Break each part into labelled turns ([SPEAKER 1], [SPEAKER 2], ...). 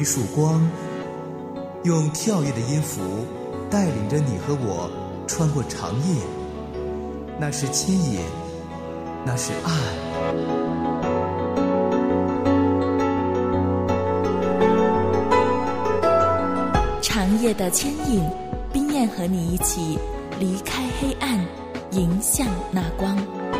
[SPEAKER 1] 一束光，用跳跃的音符带领着你和我穿过长夜。那是牵引，那是爱。
[SPEAKER 2] 长夜的牵引，冰燕和你一起离开黑暗，迎向那光。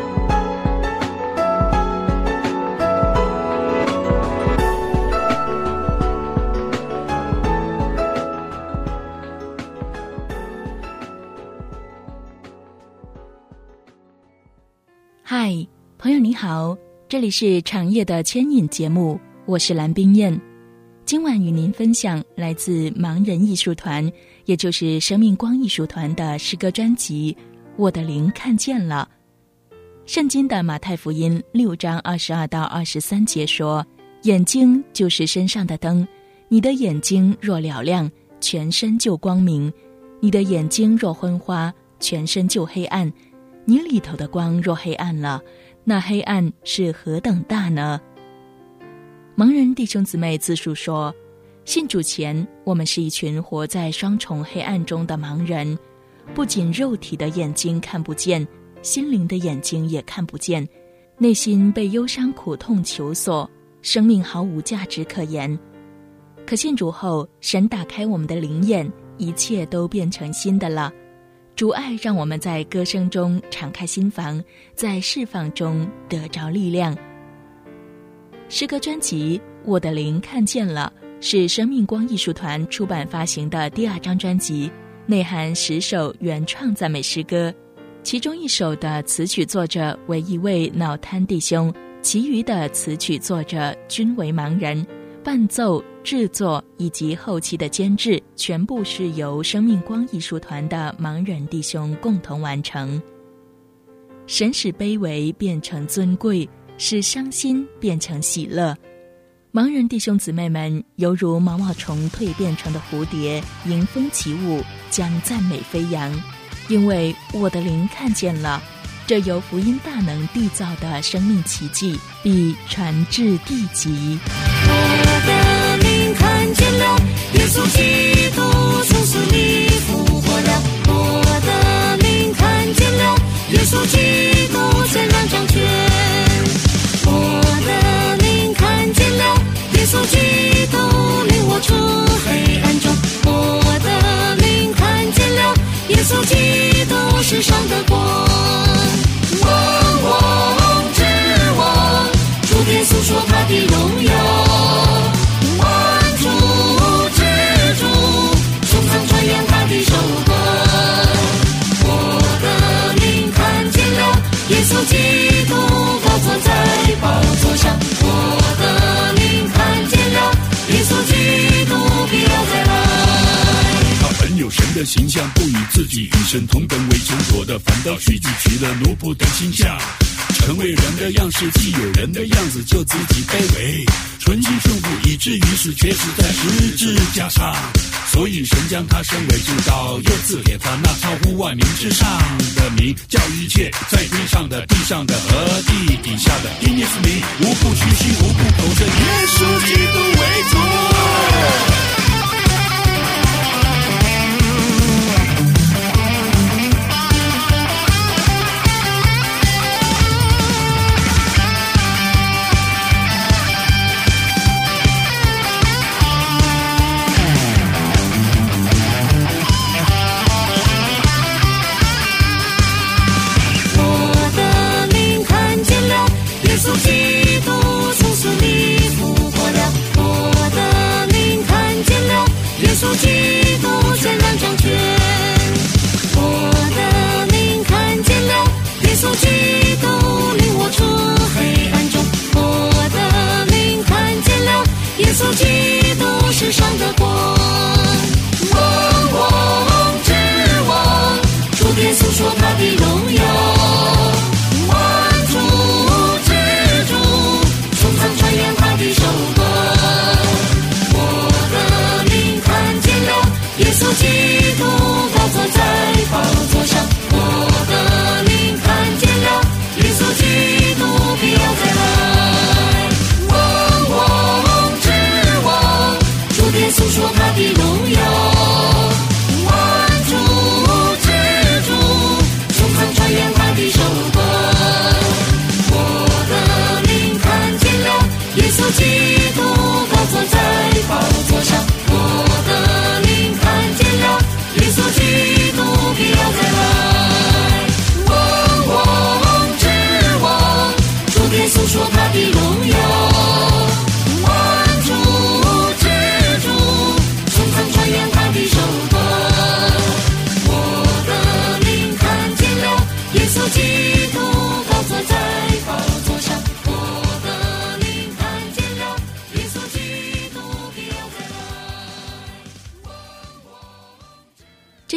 [SPEAKER 2] 嗨，朋友你好，这里是长夜的牵引节目，我是蓝冰燕。今晚与您分享来自盲人艺术团，也就是生命光艺术团的诗歌专辑《我的灵看见了》。圣经的马太福音6章22到23节说，眼睛就是身上的灯，你的眼睛若嘹亮，全身就光明；你的眼睛若昏花，全身就黑暗。你里头的光若黑暗了，那黑暗是何等大呢？盲人弟兄姊妹自述说，信主前，我们是一群活在双重黑暗中的盲人，不仅肉体的眼睛看不见，心灵的眼睛也看不见，内心被忧伤苦痛囚锁，生命毫无价值可言。可信主后，神打开我们的灵眼，一切都变成新的了。主爱让我们在歌声中敞开心房，在释放中得着力量。诗歌专辑《我的灵看见了》是生命光艺术团出版发行的第2张专辑，内含10首原创赞美诗歌，其中1首的词曲作者为一位脑瘫弟兄，其余的词曲作者均为盲人，伴奏、制作以及后期的监制全部是由生命光艺术团的盲人弟兄共同完成。神使卑微变成尊贵，使伤心变成喜乐。盲人弟兄姊妹们犹如毛毛虫蜕变成的蝴蝶，迎风起舞，将赞美飞扬。因为我的灵看见了，这由福音大能缔造的生命奇迹必传至地极。
[SPEAKER 3] 我的灵看见了，耶稣基督从死里复活了。我的灵看见了，耶稣基督全然掌权。我的灵看见了，耶稣基督领我出黑暗中。我的灵看见了，耶稣基督世上的光。王王之王，主天诉说他的荣耀。万主之主，穹苍传扬他的手段。我的灵看见了，耶稣基督高坐在宝座上。我的灵看见了，耶稣基督必要再来。
[SPEAKER 4] 他本有神的形象，不以自己与神同等为求索的，反倒虚己，取了奴仆的形象，成为人的样式，既有人的样子，就自己卑微，纯心顺服，以至于死，却是在十字架上。所以神将他升为至高，又赐给他那超乎万名之上的名，叫一切在天上的、地上的和地底下的，因耶稣名，无不屈膝，无不口称耶稣基督为主。
[SPEAKER 3] 耶稣基督从死里复活了。我的灵看见了，耶稣基督全然掌权。我的灵看见了，耶稣基督领我出黑暗中。我的灵看见了，耶稣基督世上的光。王王之王，主天诉说他的荣耀。传扬他的手段。我的灵看见了，耶稣基督高坐在宝座上。我的灵看见了，耶稣基督必要再来。王王之王，主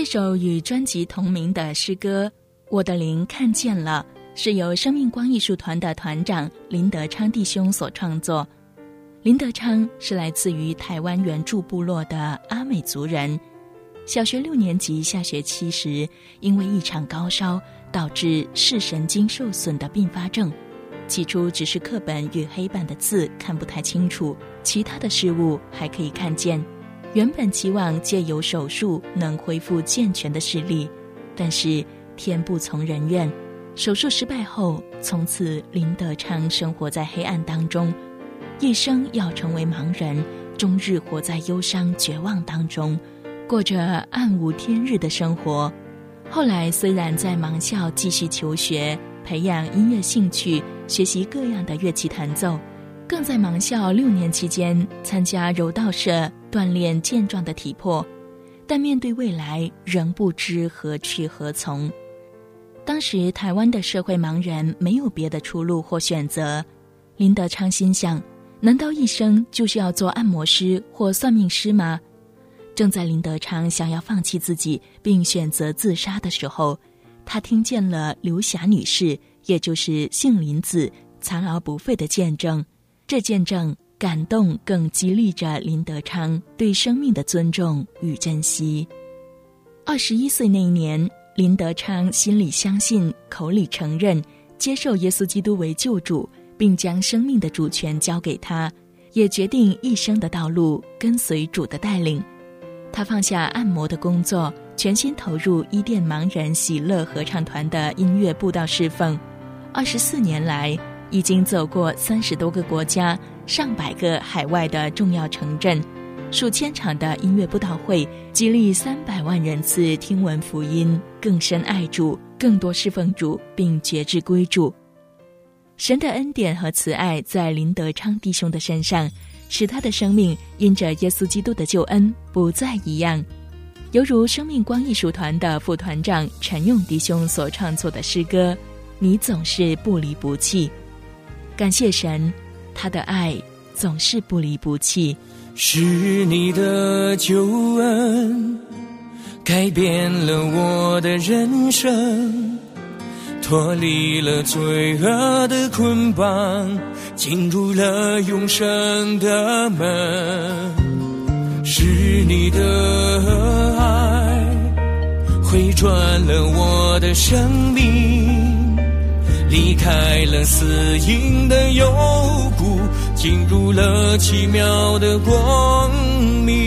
[SPEAKER 2] 这首与专辑同名的诗歌《我的灵看见了》是由生命光艺术团的团长林德昌弟兄所创作。林德昌是来自于台湾原住部落的阿美族人，小学6年级下学期时，因为一场高烧导致视神经受损的并发症，起初只是课本与黑板的字看不太清楚，其他的事物还可以看见。原本期望借由手术能恢复健全的视力，但是天不从人愿，手术失败后，从此林德昌生活在黑暗当中，一生要成为盲人，终日活在忧伤绝望当中，过着暗无天日的生活。后来虽然在盲校继续求学，培养音乐兴趣，学习各样的乐器弹奏，更在盲校6年期间参加柔道社，锻炼健壮的体魄，但面对未来仍不知何去何从。当时台湾的社会盲人没有别的出路或选择，林德昌心想，难道一生就是要做按摩师或算命师吗？正在林德昌想要放弃自己并选择自杀的时候，他听见了刘霞女士，也就是杏林子残熬不废的见证。这见证感动更激励着林德昌对生命的尊重与珍惜。21岁那一年，林德昌心里相信，口里承认，接受耶稣基督为救主，并将生命的主权交给他，也决定一生的道路跟随主的带领。他放下按摩的工作，全心投入伊甸盲人喜乐合唱团的音乐布道侍奉。24年来，已经走过30多个国家，上百个海外的重要城镇，数千场的音乐布道会，激励300万人次听闻福音，更深爱主，更多侍奉主，并决志归主。神的恩典和慈爱在林德昌弟兄的身上，使他的生命因着耶稣基督的救恩不再一样。犹如生命光艺术团的副团长陈勇弟兄所创作的诗歌，你总是不离不弃。感谢神，他的爱总是不离不弃。
[SPEAKER 5] 是你的救恩改变了我的人生，脱离了罪恶的捆绑，进入了永生的门。是你的爱回转了我的生命，离开了死荫的幽谷，进入了奇妙的光明。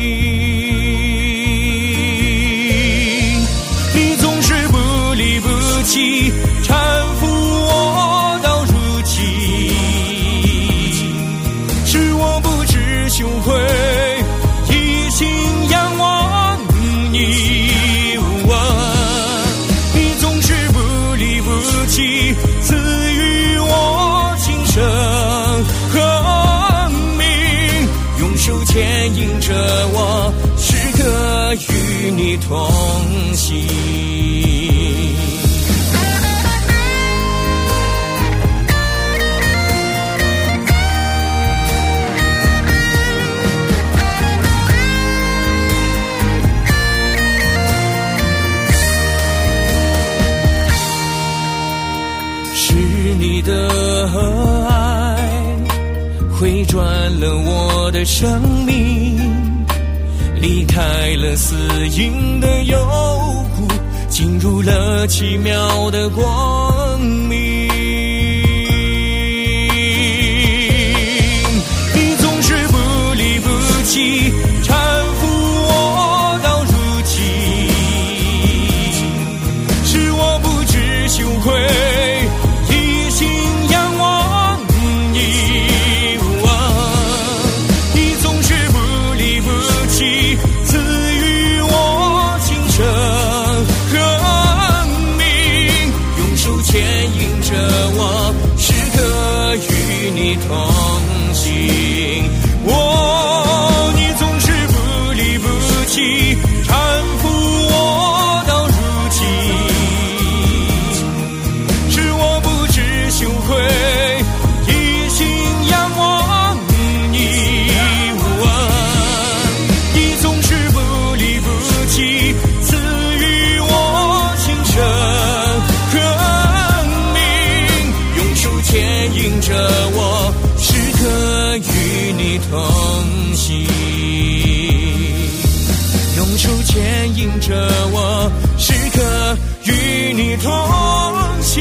[SPEAKER 5] 你总是不离不弃，搀扶我到如今，使我不知羞愧，一心仰望你。你总是不离不弃，赐予我今生和命，用手牵引着我，时刻与你同行。你的爱回转了我的生命，离开了死荫的幽谷，进入了奇妙的光明。你总是不离不弃，搀扶我到如今，使我不知羞愧，牵引着我，时刻与你同行。你总是不离不弃，搀扶我到如今，使我不知羞愧，一心仰望你。你总是不离不弃，赐着我，时刻与你同行，用手牵引着我，时刻与你同行。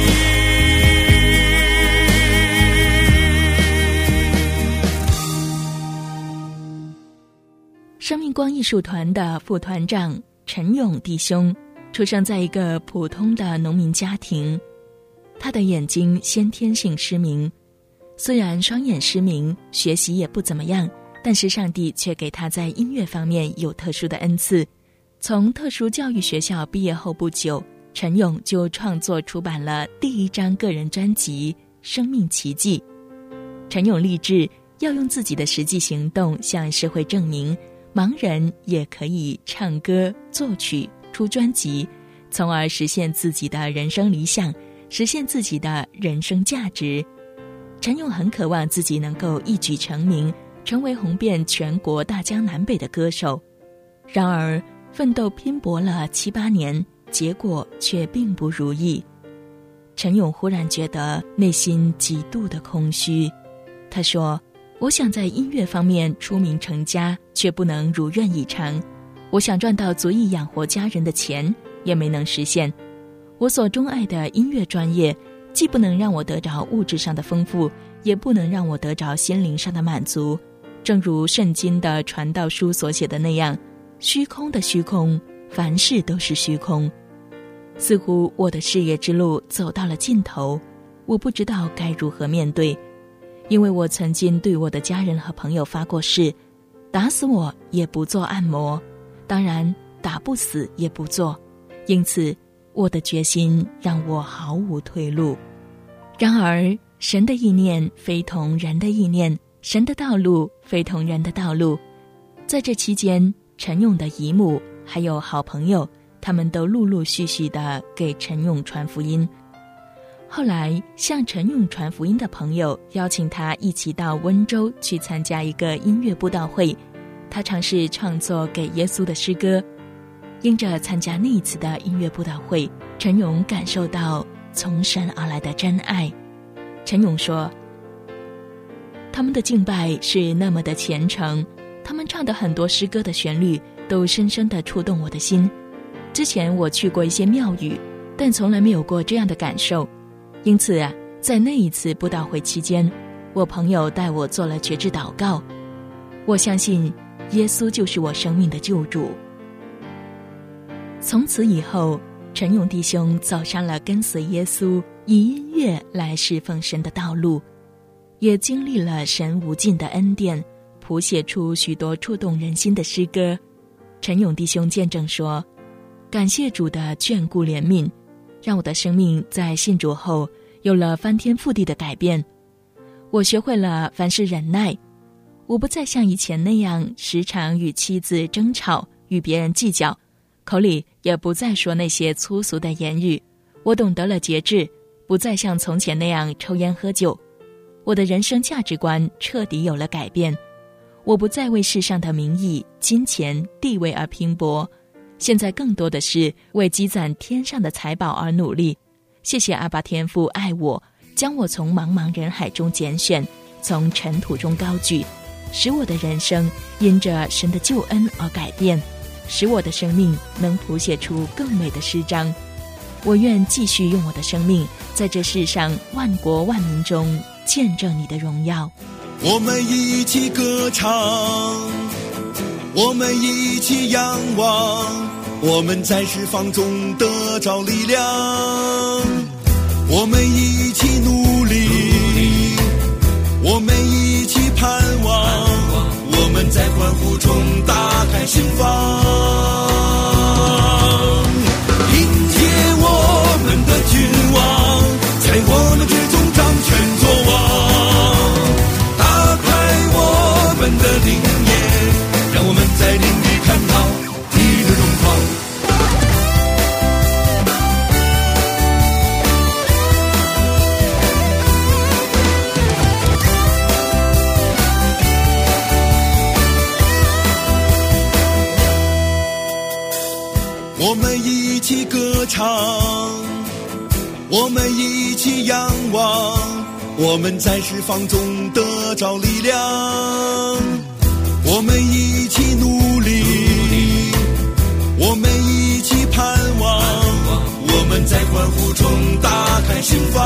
[SPEAKER 2] 生命光艺术团的副团长陈勇弟兄出生在一个普通的农民家庭，他的眼睛先天性失明，虽然双眼失明，学习也不怎么样，但是上帝却给他在音乐方面有特殊的恩赐。从特殊教育学校毕业后不久，陈勇就创作出版了第一张个人专辑《生命奇迹》。陈勇立志要用自己的实际行动向社会证明，盲人也可以唱歌、作曲、出专辑，从而实现自己的人生理想，实现自己的人生价值。陈勇很渴望自己能够一举成名，成为红遍全国大江南北的歌手。然而奋斗拼搏了7、8年，结果却并不如意。陈勇忽然觉得内心极度的空虚。他说，我想在音乐方面出名成家，却不能如愿以偿。我想赚到足以养活家人的钱，也没能实现。我所钟爱的音乐专业，既不能让我得着物质上的丰富，也不能让我得着心灵上的满足。正如圣经的传道书所写的那样，虚空的虚空，凡事都是虚空。似乎我的事业之路走到了尽头，我不知道该如何面对。因为我曾经对我的家人和朋友发过誓，打死我也不做按摩，当然打不死也不做，因此我的决心让我毫无退路。然而神的意念非同人的意念，神的道路非同人的道路。在这期间，陈勇的姨母还有好朋友，他们都陆陆续续地给陈勇传福音。后来向陈勇传福音的朋友邀请他一起到温州去参加一个音乐布道会，他尝试创作给耶稣的诗歌。因着参加那一次的音乐布道会，陈勇感受到从神而来的真爱。陈勇说，他们的敬拜是那么的虔诚，他们唱的很多诗歌的旋律都深深地触动我的心。之前我去过一些庙宇，但从来没有过这样的感受。因此啊，在那一次布道会期间，我朋友带我做了决志祷告。我相信耶稣就是我生命的救主。从此以后，陈勇弟兄走上了跟随耶稣，以音乐来侍奉神的道路，也经历了神无尽的恩典，谱写出许多触动人心的诗歌。陈勇弟兄见证说，感谢主的眷顾怜悯，让我的生命在信主后有了翻天覆地的改变。我学会了凡事忍耐，我不再像以前那样时常与妻子争吵，与别人计较，口里也不再说那些粗俗的言语。我懂得了节制，不再像从前那样抽烟喝酒。我的人生价值观彻底有了改变，我不再为世上的名义、金钱、地位而拼搏，现在更多的是为积攒天上的财宝而努力。谢谢阿爸天父爱我，将我从茫茫人海中拣选，从尘土中高举，使我的人生因着神的救恩而改变，使我的生命能谱写出更美的诗章。我愿继续用我的生命，在这世上万国万民中见证你的荣耀。
[SPEAKER 6] 我们一起歌唱，我们一起仰望，我们在释放中得着力量，我们一起努力，我们一起盼望，我们在欢呼中打开心房，迎接我们的君王，在我们之中掌权作王，打开我们的灵眼，让我们在灵里看到你的荣光。我们一起歌唱，我们一起仰望， 我们在释放中得着力量，我们一起努力，我们一起盼望，我们在欢呼中打开心房，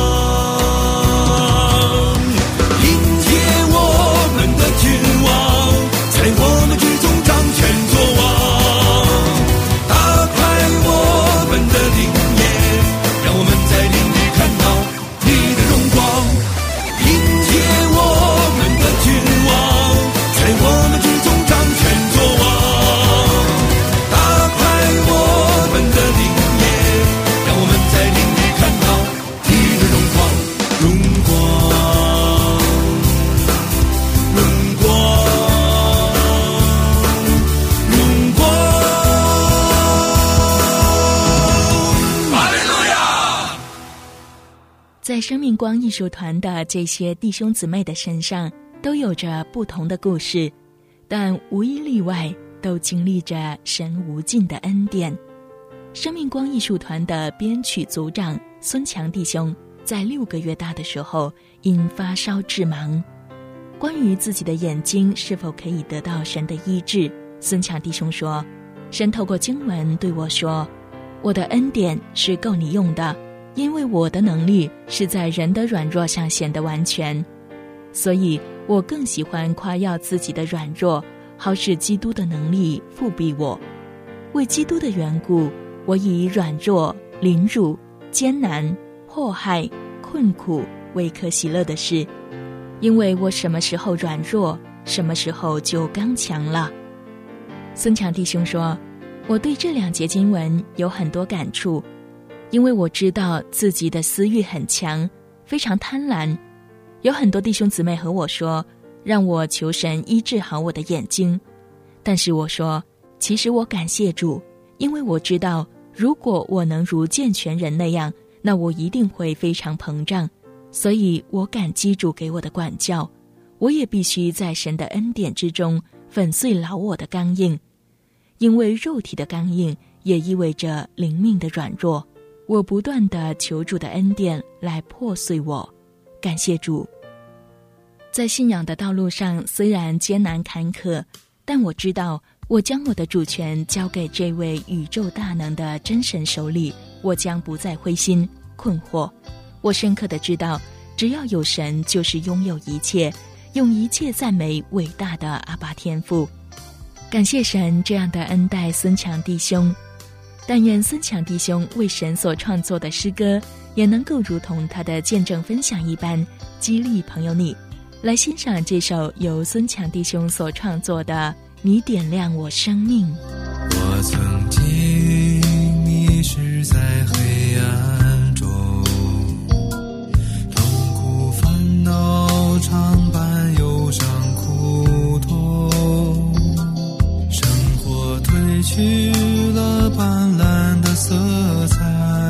[SPEAKER 6] 迎接我们的君王，在我们之中掌权作王，打开我们的灵眼，让我们在灵里看到你的荣光，迎接我们的君王，在我们之中掌权作王，打开我们的灵眼，让我们在灵里看到你的荣光，荣光，荣光，荣光。哈利路亚！
[SPEAKER 2] 在生命光艺术团的这些弟兄姊妹的身上都有着不同的故事，但无一例外都经历着神无尽的恩典。生命光艺术团的编曲组长孙强弟兄在6个月大的时候因发烧致盲。关于自己的眼睛是否可以得到神的医治，孙强弟兄说，神透过经文对我说，我的恩典是够你用的，因为我的能力是在人的软弱上显得完全，所以我更喜欢夸耀自己的软弱，好使基督的能力复庇我。为基督的缘故，我以软弱、凌辱、艰难、祸害、困苦为可喜乐的事，因为我什么时候软弱，什么时候就刚强了。孙强弟兄说，我对这2节经文有很多感触，因为我知道自己的私欲很强，非常贪婪。有很多弟兄姊妹和我说，让我求神医治好我的眼睛，但是我说，其实我感谢主，因为我知道如果我能如健全人那样，那我一定会非常膨胀，所以我感激主给我的管教，我也必须在神的恩典之中粉碎老我的刚硬，因为肉体的刚硬也意味着灵命的软弱，我不断地求主的恩典来破碎我。感谢主。在信仰的道路上虽然艰难坎坷，但我知道我将我的主权交给这位宇宙大能的真神手里，我将不再灰心困惑。我深刻地知道，只要有神就是拥有一切，用一切赞美伟大的阿爸天父。感谢神这样的恩待孙强弟兄，但愿孙强弟兄为神所创作的诗歌也能够如同他的见证分享一般，激励朋友你。来欣赏这首由孙强弟兄所创作的《你点亮我生命》。
[SPEAKER 7] 我曾经迷失在黑暗中，痛苦烦恼常伴忧伤苦痛，生活褪去了斑斓的色彩，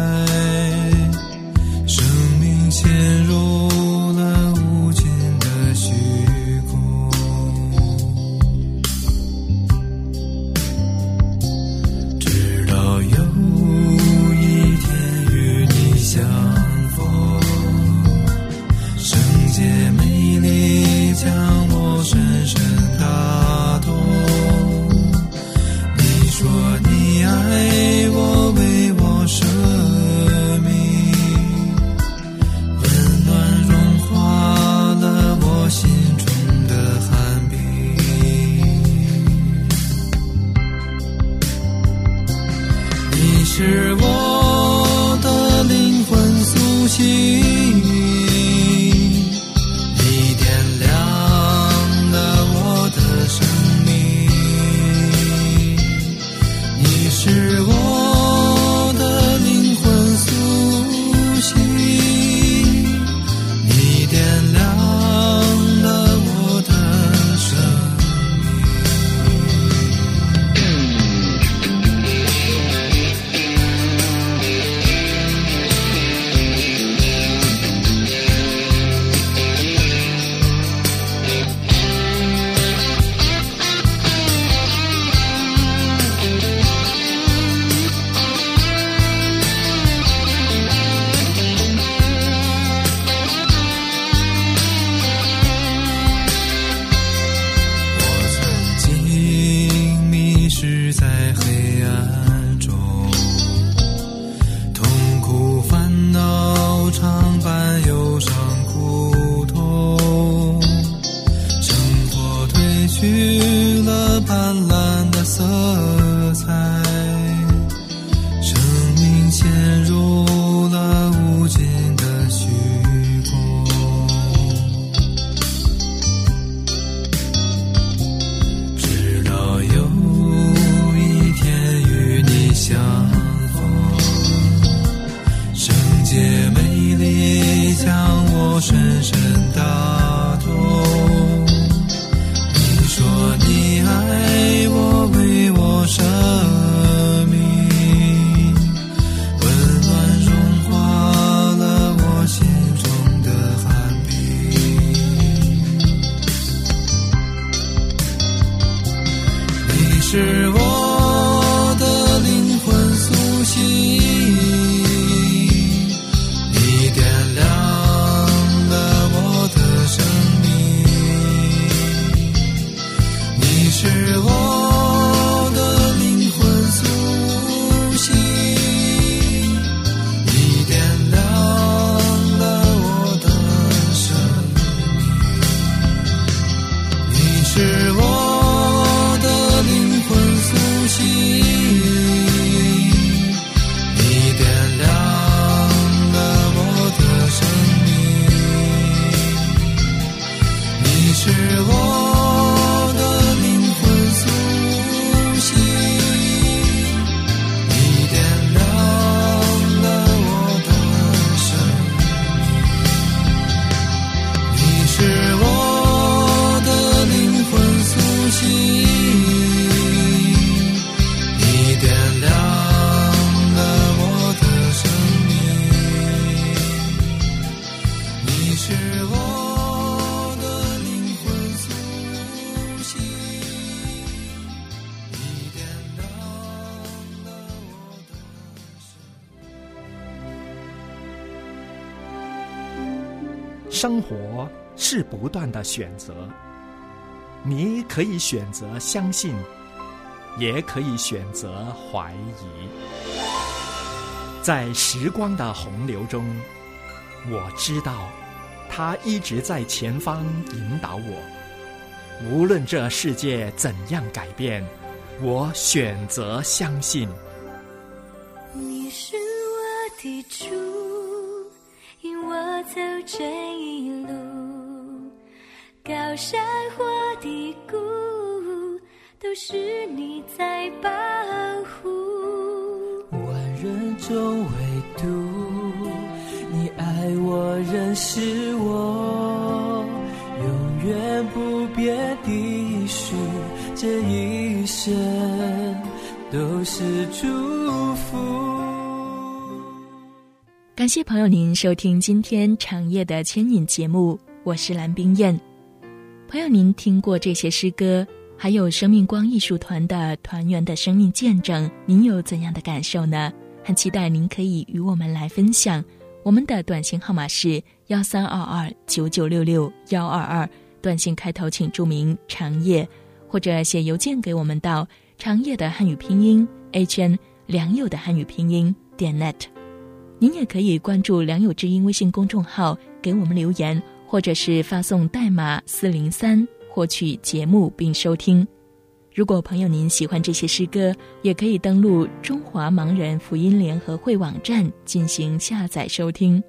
[SPEAKER 7] 生命陷入了无尽的虚空，直到有一天与你相逢，圣洁美丽将我深深打动，你说你爱我，为我舍命，温暖融化了我心中的寒冰，你是我的灵魂苏醒，你点亮了我是我的灵魂苏醒，你点亮了我的生命，你是我的灵魂苏醒，你点亮了我的生命，你是我的灵魂苏醒，你点亮了我的生命。
[SPEAKER 8] 生活是不断的选择，你可以选择相信，也可以选择怀疑。在时光的洪流中，我知道他一直在前方引导我。无论这世界怎样改变，我选择相信。
[SPEAKER 3] 你是我的主，引我走这一路，高山或低谷，都是你在保护。
[SPEAKER 5] 万人中唯独你爱我，认识我，永远不变的许，这一生都是祝福。
[SPEAKER 2] 感谢朋友您收听今天长夜的牵引节目，我是蓝冰燕。朋友您听过这些诗歌，还有生命光艺术团的团员的生命见证，您有怎样的感受呢？很期待您可以与我们来分享。我们的短信号码是1322996622，短信开头请注明长夜，或者写邮件给我们到长夜的汉语拼音 HN 良友的汉语拼音.net。您也可以关注良友之音微信公众号给我们留言，或者是发送代码403获取节目并收听。如果朋友您喜欢这些诗歌，也可以登录中华盲人福音联合会网站进行下载收听。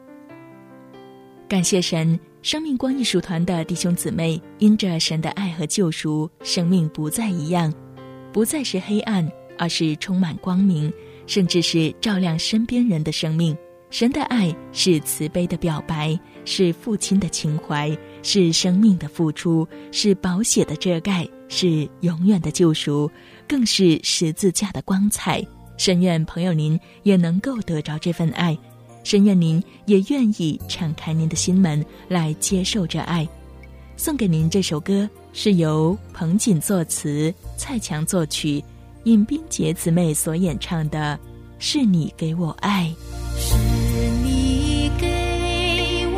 [SPEAKER 2] 感谢神，生命光艺术团的弟兄姊妹因着神的爱和救赎，生命不再一样，不再是黑暗，而是充满光明，甚至是照亮身边人的生命。神的爱是慈悲的表白，是父亲的情怀，是生命的付出，是宝血的遮盖，是永远的救赎，更是十字架的光彩。深愿朋友您也能够得着这份爱，深愿您也愿意敞开您的心门来接受这爱。送给您这首歌是由彭锦作词，蔡强作曲，尹冰洁姊妹所演唱的《是你给我爱》。
[SPEAKER 3] 是你给我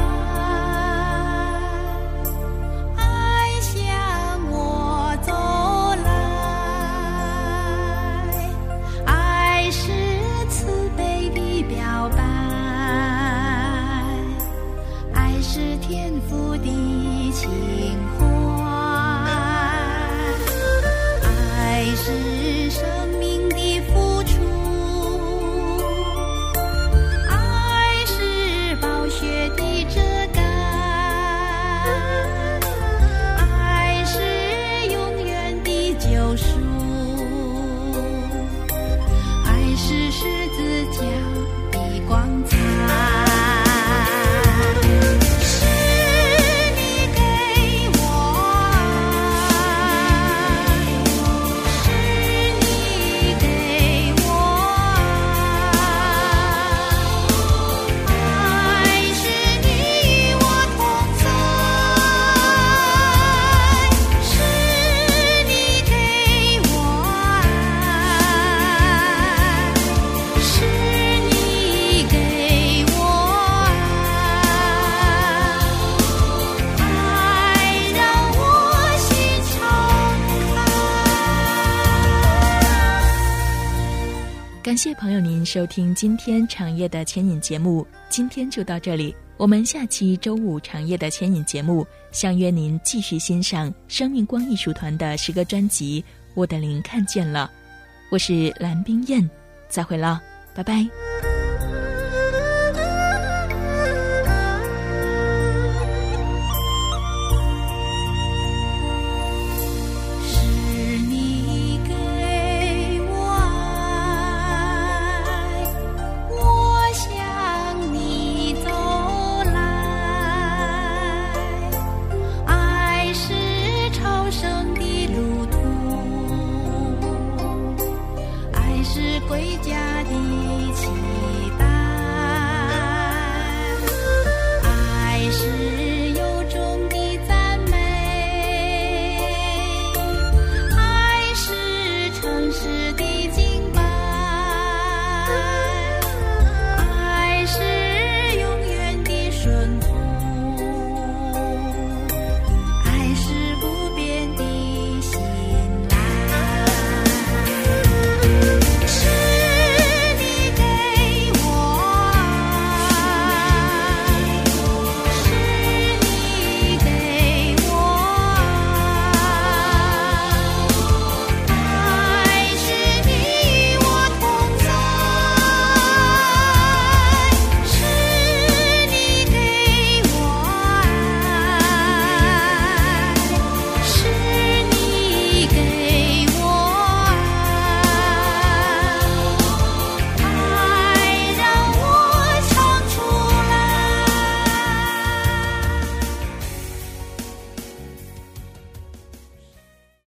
[SPEAKER 3] 爱，爱向我走来，爱是慈悲的表白，爱是天父的情怀，爱是生命的付出，
[SPEAKER 2] 感谢朋友您收听今天长夜的牵引节目，今天就到这里，我们下期周五长夜的牵引节目相约您继续欣赏生命光艺术团的诗歌专辑《我的灵看见了》。我是蓝冰燕，再会了，拜拜。